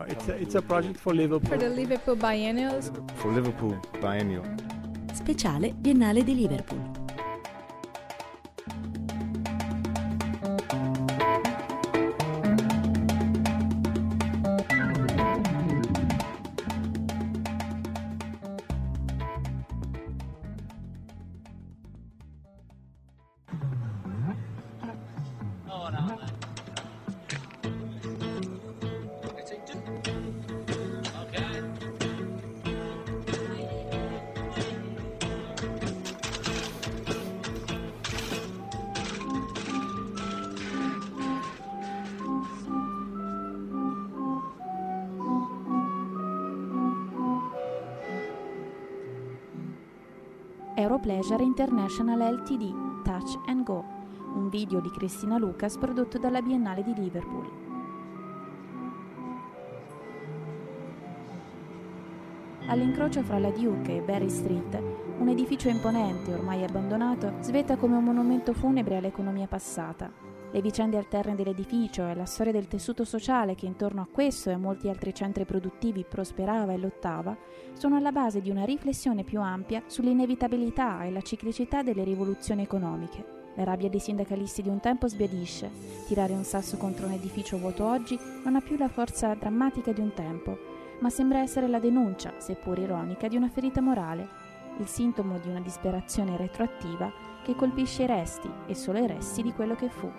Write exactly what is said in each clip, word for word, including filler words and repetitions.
It's a, it's a project for Liverpool. For the Liverpool Biennials. For Liverpool Biennial. Speciale Biennale di Liverpool. Europleasure International Ltd. Touch and Go, un video di Cristina Lucas prodotto dalla Biennale di Liverpool. All'incrocio fra la Duke e Berry Street, un edificio imponente, ormai abbandonato, svetta come un monumento funebre all'economia passata. Le vicende alterne dell'edificio e la storia del tessuto sociale che intorno a questo e a molti altri centri produttivi prosperava e lottava sono alla base di una riflessione più ampia sull'inevitabilità e la ciclicità delle rivoluzioni economiche. La rabbia dei sindacalisti di un tempo sbiadisce. Tirare un sasso contro un edificio vuoto oggi non ha più la forza drammatica di un tempo, ma sembra essere la denuncia, seppur ironica, di una ferita morale, il sintomo di una disperazione retroattiva che colpisce i resti e solo i resti di quello che fu.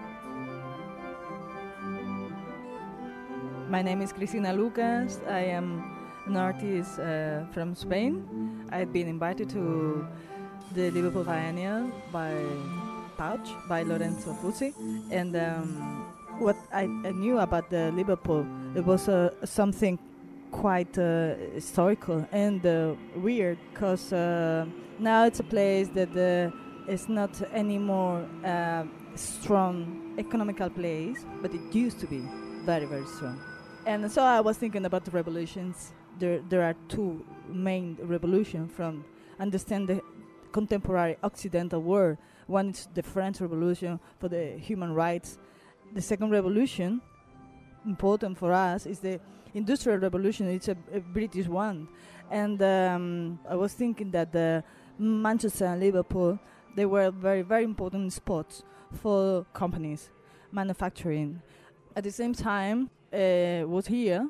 My name is Cristina Lucas. I am an artist uh, from Spain. I've been invited to the Liverpool Biennial by Touch, by Lorenzo Fuzzi. And um, what I, I knew about the Liverpool, it was uh, something quite uh, historical and uh, weird, because uh, now it's a place that uh, is not anymore a strong economical place, but it used to be very, very strong. And so I was thinking about the revolutions. There, there are two main revolutions from understand the contemporary Occidental world. One is the French Revolution for the human rights. The second revolution, important for us, is the Industrial Revolution. It's a, a British one. And um, I was thinking that the Manchester and Liverpool, they were very, very important spots for companies, manufacturing. At the same time, uh, was here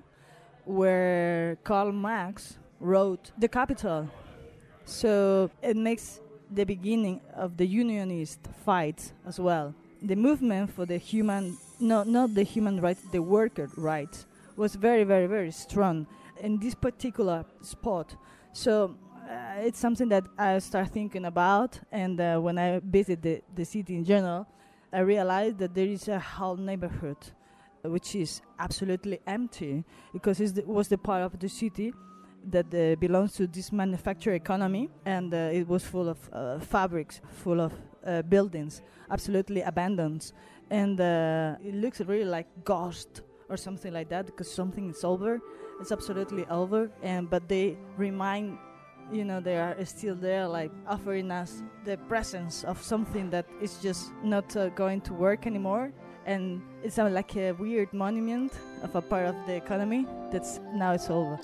where Karl Marx wrote The Capital. So it makes the beginning of the unionist fight as well. The movement for the human, no, not the human rights, the worker rights, was very, very, very strong in this particular spot. So uh, it's something that I start thinking about, and uh, when I visit the, the city in general, I realized that there is a whole neighborhood which is absolutely empty, because it was the part of the city that uh, belongs to this manufacturing economy, and uh, it was full of uh, fabrics, full of uh, buildings, absolutely abandoned. And uh, it looks really like ghost or something like that, because something is over. It's absolutely over, and but they remind, you know, they are still there, like offering us the presence of something that is just not uh, going to work anymore. And it's uh, like a weird monument of a part of the economy that's now it's over.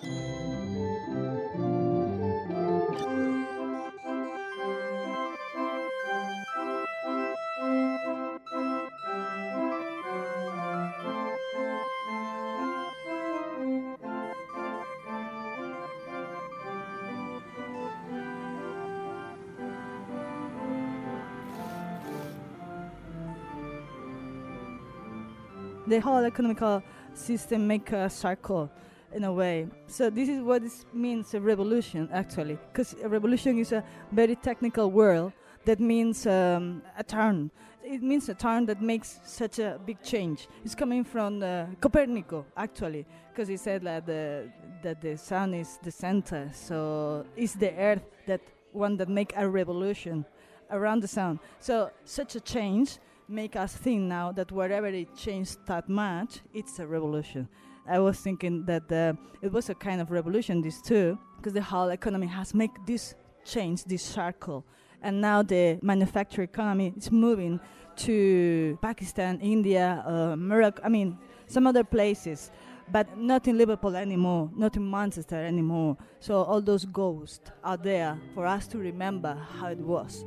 The whole economical system make a circle in a way. So this is what it means, a revolution, actually. Because a revolution is a very technical word that means um, a turn. It means a turn that makes such a big change. It's coming from uh, Copernicus, actually, because he said that the, that the sun is the center. So it's the earth that one that make a revolution around the sun. So such a change make us think now that wherever it changed that much, it's a revolution. I was thinking that uh, it was a kind of revolution, this too, because the whole economy has made this change, this circle. And now the manufacturing economy is moving to Pakistan, India, uh, Morocco, I mean, some other places. but not in Liverpool anymore, not in Manchester anymore. So all those ghosts are there for us to remember how it was.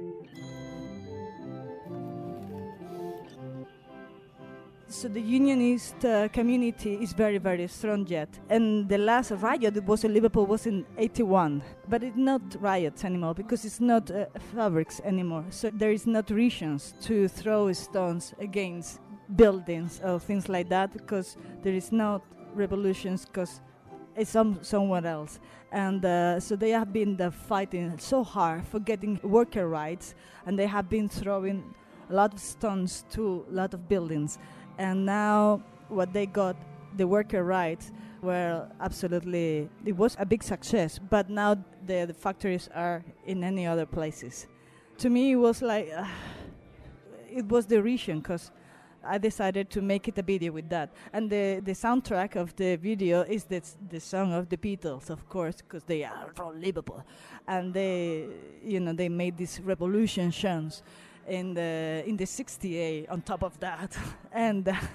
So the unionist uh, community is very, very strong yet. And the last riot that was in Liverpool was in eighty-one. But it's not riots anymore because it's not uh, fabrics anymore. So there is not reasons to throw stones against buildings or things like that because there is not revolutions because it's some, somewhere else. And uh, so they have been uh, fighting so hard for getting worker rights, and they have been throwing a lot of stones to a lot of buildings. And now what they got, the worker rights, were absolutely, it was a big success, but now the, the factories are in any other places. To me, it was like, uh, it was the reason, because I decided to make it a video with that. And the, the soundtrack of the video is the, the song of the Beatles, of course, because they are from Liverpool. And they, you know, they made these revolution songs in the in the sixty-eight on top of that. And uh,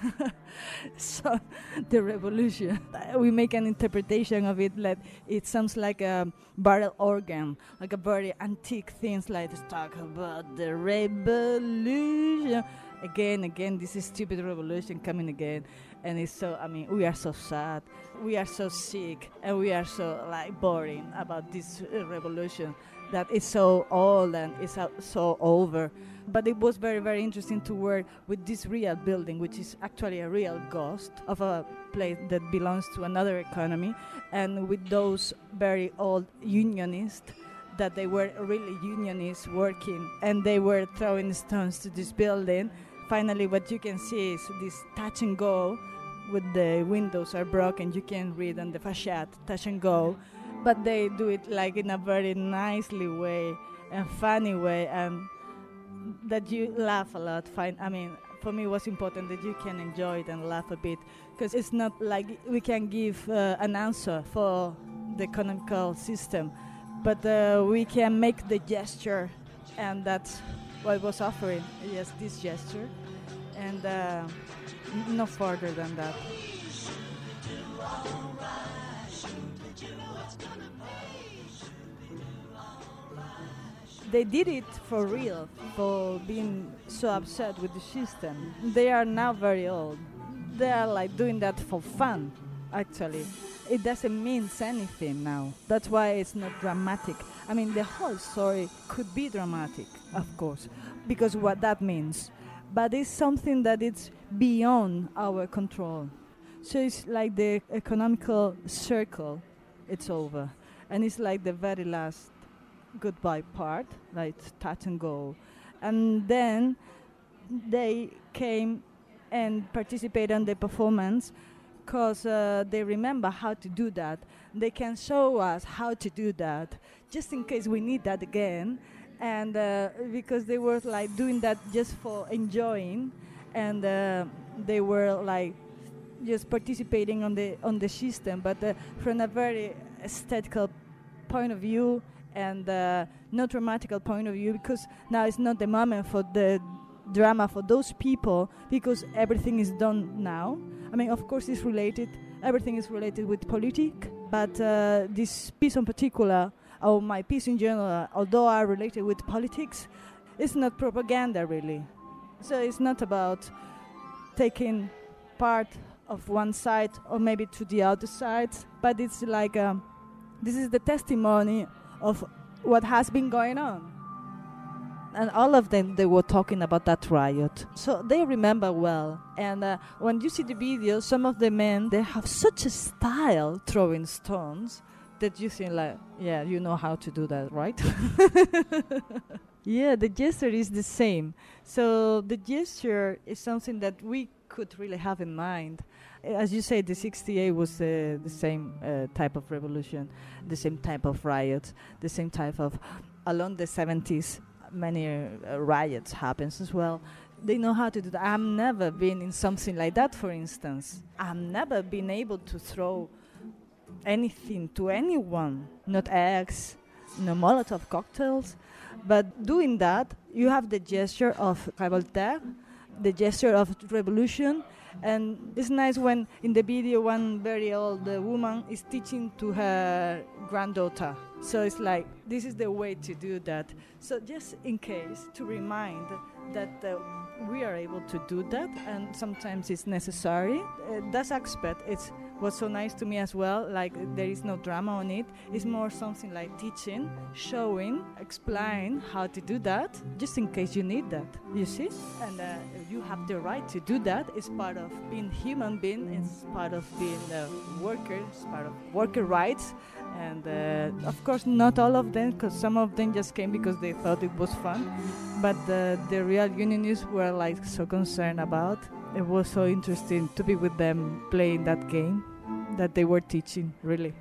so the revolution, we make an interpretation of it like it sounds like a barrel organ, like a very antique things like to talk about the revolution. Again, again, this is stupid revolution coming again. And it's so, I mean, we are so sad, we are so sick, and we are so like boring about this uh, revolution that it's so old and it's uh, so over. But it was very, very interesting to work with this real building, which is actually a real ghost of a place that belongs to another economy, and with those very old unionists that they were really unionists working, and they were throwing stones to this building. Finally, what you can see is this touch and go, with the windows are broken, you can read on the facade, touch and go, but they do it like in a very nicely way, and funny way, and that you laugh a lot. Fine. I mean, for me it was important that you can enjoy it and laugh a bit, because it's not like we can give uh, an answer for the economical system, but uh, we can make the gesture, and that's what I was offering. Yes, this gesture, and uh, n- no further than that. They did it for real, for being so upset with the system. They are now very old. They are like doing that for fun, actually. It doesn't mean anything now. That's why it's not dramatic. I mean, the whole story could be dramatic, of course, because what that means. But it's something that it's beyond our control. So it's like the economical circle, it's over. And it's like the very last goodbye part, like touch and go. And then they came and participated in the performance because uh, they remember how to do that. They can show us how to do that, just in case we need that again. And uh, because they were like doing that just for enjoying, and uh, they were like just participating on the on the system, but uh, from a very aesthetical point of view, and uh, not dramatical point of view, because now it's not the moment for the drama for those people, because everything is done now. I mean, of course it's related, everything is related with politics, but uh, this piece in particular, or my piece in general, although are related with politics, it's not propaganda really. So it's not about taking part of one side or maybe to the other side, but it's like um, this is the testimony of what has been going on. And all of them, they were talking about that riot. So they remember well. And uh, when you see the video, some of the men, they have such a style throwing stones that you think like, yeah, you know how to do that, right? Yeah, the gesture is the same. So the gesture is something that we could really have in mind. As you say, the sixty-eight was uh, the same uh, type of revolution, the same type of riot, the same type of, along the seventies, many uh, riots happens as well. They know how to do that. I've never been in something like that, for instance. I've never been able to throw anything to anyone, not eggs, no Molotov cocktails. But doing that, you have the gesture of révolter, the gesture of revolution, And it's nice when in the video one very old uh, woman is teaching to her granddaughter. So it's like, this is the way to do that. So just in case, to remind that uh, we are able to do that, and sometimes it's necessary. Uh, that aspect it's was so nice to me as well. Like there is no drama on it. It's more something like teaching, showing, explain how to do that, just in case you need that. You see, and uh, you have the right to do that. It's part of being human being. It's part of being a worker. It's part of worker rights. And uh, of course, not all of them, because some of them just came because they thought it was fun. But uh, the real unionists were like so concerned about. It was so interesting to be with them playing that game that they were teaching, really.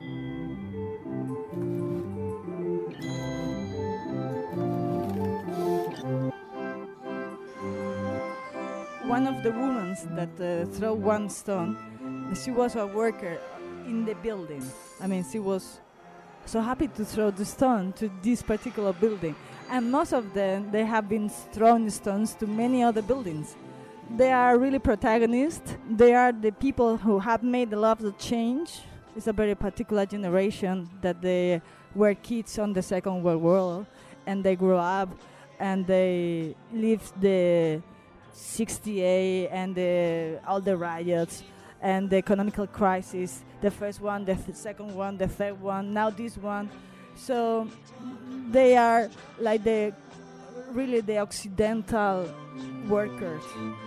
One of the women that uh, threw one stone, she was a worker in the building. I mean, she was so happy to throw the stone to this particular building. And most of them, they have been throwing stones to many other buildings. They are really protagonists. They are the people who have made a lot of change. It's a very particular generation that they were kids on the Second World War, and they grew up and they lived the sixty-eight and the, all the riots and the economical crisis. The first one, the th- second one, the third one, now this one. So they are like the really the Occidental workers.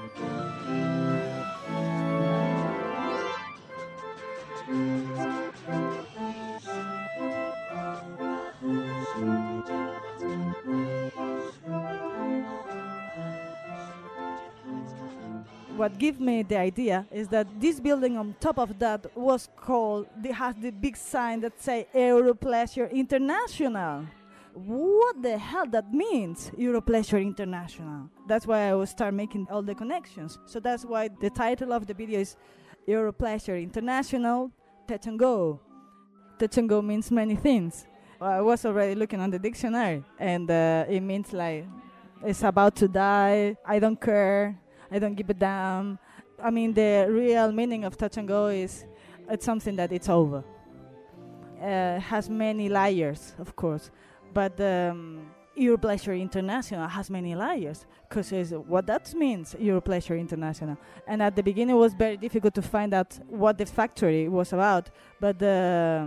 What gave me the idea is that this building on top of that was called, it has the big sign that say Europleasure International. What the hell that means, Europleasure International? That's why I will start making all the connections. So that's why the title of the video is Europleasure International Touch and Go. Touch and Go means many things. Well, I was already looking on the dictionary, and uh, it means like it's about to die, I don't care, I don't give a damn. I mean, the real meaning of touch and go is it's something that it's over. Uh, has many layers, of course, but um, Europleasure International has many layers, because what that means, Europleasure International. And at the beginning, it was very difficult to find out what the factory was about, but uh,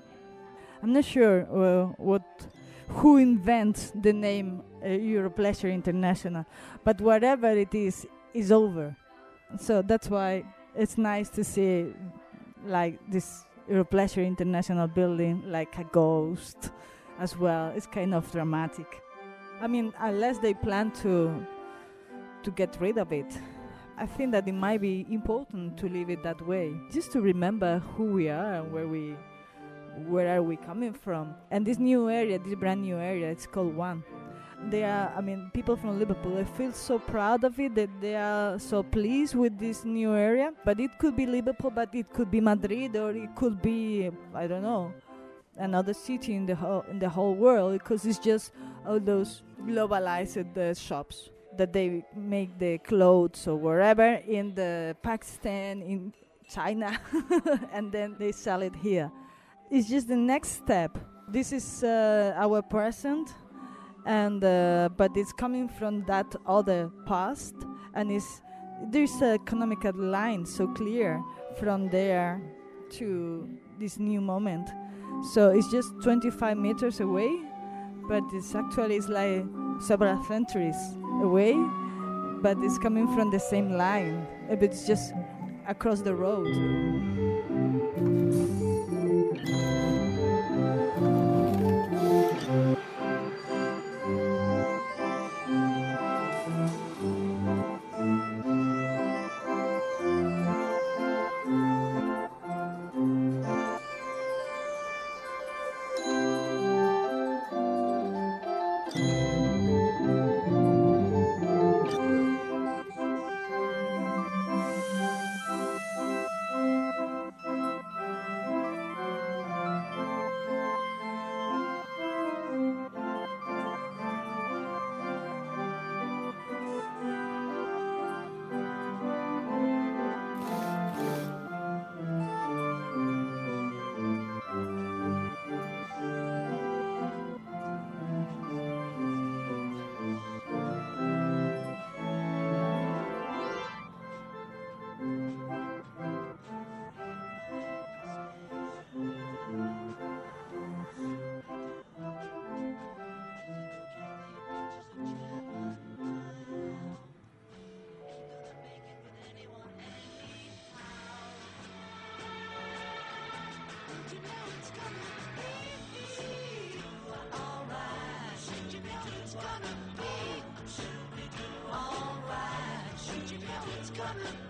I'm not sure uh, what who invents the name uh, Europleasure International, but whatever it is, is over. So that's why it's nice to see like this Europleasure International building like a ghost as well. It's kind of dramatic. I mean, unless they plan to to get rid of it, I think that it might be important to leave it that way, just to remember who we are and where we where are we coming from. And this new area, this brand new area, it's called One. They are, I mean, people from Liverpool, they feel so proud of it, that they are so pleased with this new area. But it could be Liverpool, but it could be Madrid, or it could be, I don't know, another city in the whole, in the whole world, because it's just all those globalized uh, shops that they make the clothes or wherever in the Pakistan, in China, and then they sell it here. It's just the next step. This is uh, our present, and uh, but it's coming from that other past, and it's, there's an economical line so clear from there to this new moment. So it's just twenty-five meters away, but it's actually it's like several centuries away, but it's coming from the same line. It's just across the road. running.